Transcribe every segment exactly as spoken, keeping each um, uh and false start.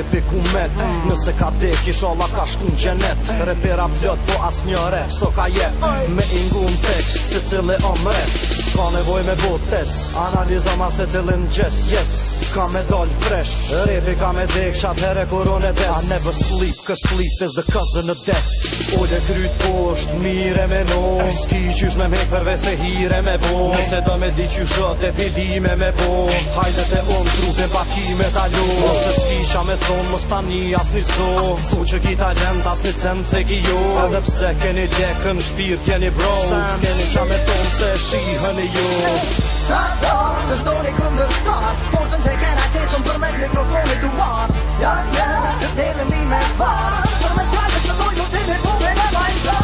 repi ku met. Nëse ka dek inshallah ka shku n'gjenet. Repera plot po as një rep so ka jep. Me ingu n'tekst se cili om rep. S'ka nevoj me botes, analiza ma se cilin gjes. Yes, ka me dal fresh, repi ka me dek shathere kur unë e des. I never sleep, cause sleep is the cousin of death. Olle kryt posht, mire me no. S'ki qysh me mek përve se hire me bo. Nëse do me di qyshot e pilime me bo. Hajde te unë trupin pakime t'alo. Nëse s'ki qa me thonë mos tani as një so. Thu që ki talent as një cent se ki jo. Edhe pse keni lekën shpirt jeni bro. S'keni qa me thonë se shihën e jo. Sa do që shtoni këndër shtar. Forcën që kena qesën për mes mikrofonit duar. Ja, ja, që t'ele mi me par. Për mes kajtë që dojnë të tine kume në bajnë zar.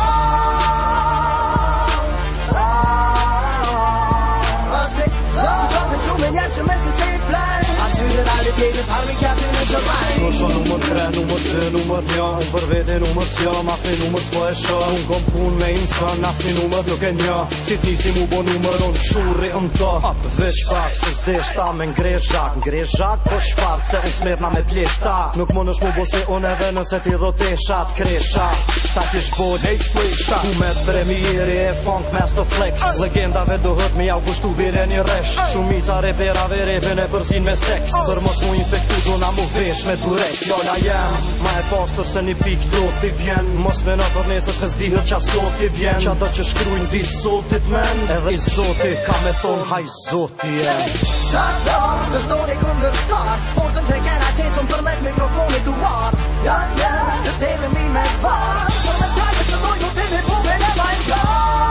Ashtë zar që qopin qume njerë që me që që i plajnë. A që në realitetit harmi kjapin në që rajnë. Shosho numër tre, numër dy, numër një. Unë për vete numër s'ja, mas një numër s'po e shë. Unë kom pun me imësën, as një numër nuk e një. Si t'nisi mu bo numër, unë shurri unë të. Veç pak, se s'deshta me ngrezhak. Ngrezhak, po shfart, se unë smerna me pleshta. Nuk më nësh mu bo se unë edhe nëse ti dhoteshat kresha. Ta kish bo hate flexa. Ku me premieri e funk master flex. Legendave dohët me jau kushtu bire një resh. Shumica reperave repin e përzin me seks. Për mos mu infektu do na mu vesh me durek. Jolla jem, ma e pastër se një pik do t'i vjen. Mos me në për nesër se s'dihet qa sot t'i vjen. Qa do që shkrujnë dit sotit men. Edhe i zotit ka me thonë haj zoti jem. Sa do që shtoni këndër shtar. Forcën që kena qesën për mes mikrofonit duar. Ja, ja, që t'ele mi me par. Për mes kajtë që dojnë të tine kume në bajnë zar.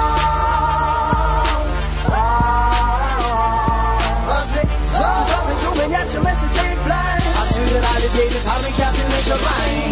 Ashtë zar që qopin qume njerë që me që që i plajnë. A që në realitetit harmi kjapin në që rajnë.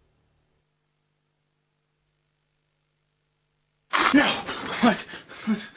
No! What? What?